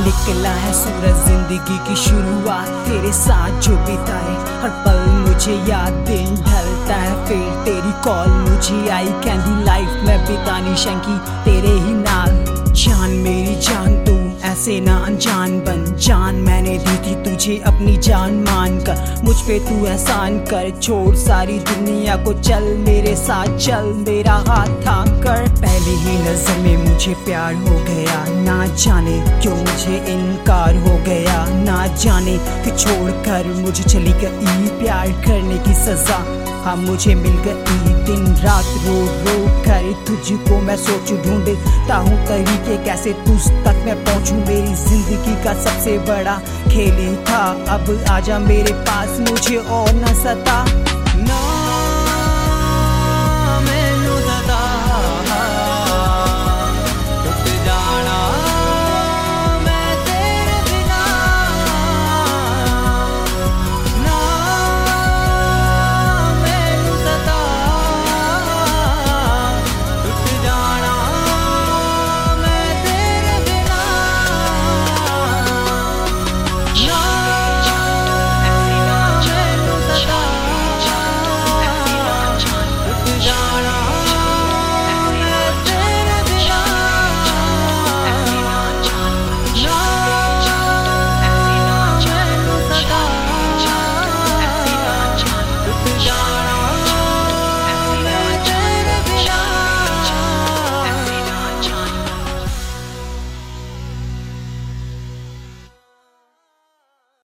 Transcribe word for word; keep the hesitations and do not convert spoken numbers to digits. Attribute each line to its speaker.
Speaker 1: निकला है सूरज जिंदगी की शुरुआत, तेरे साथ जो बिताए हर पल मुझे याद। दिन ढलता है फिर तेरी कॉल मुझे आई, कहती लाइफ में बितानी शंकी तेरे ही नाल। जान मेरी जान तू ऐसे ना अनजान बन, जान मैंने दी थी तुझे अपनी जान मान कर। मुझ पे तू एहसान कर, छोड़ सारी दुनिया को चल मेरे साथ चल, मेरा हाथ थाम कर। पहली ही नजर में मुझे प्यार हो गया, ना जाने क्यों मुझे इनकार हो गया। ना जाने कि छोड़ कर मुझे चली गई, प्यार करने की सजा हाँ मुझे मिल गई। दिन रात रो रो कर तुझको मैं सोचूं, ढूंढता हूँ तरीके कैसे तुझ तक मैं पहुँचूं। मेरी जिंदगी का सबसे बड़ा खेल था, अब आजा मेरे पास मुझे और न सता।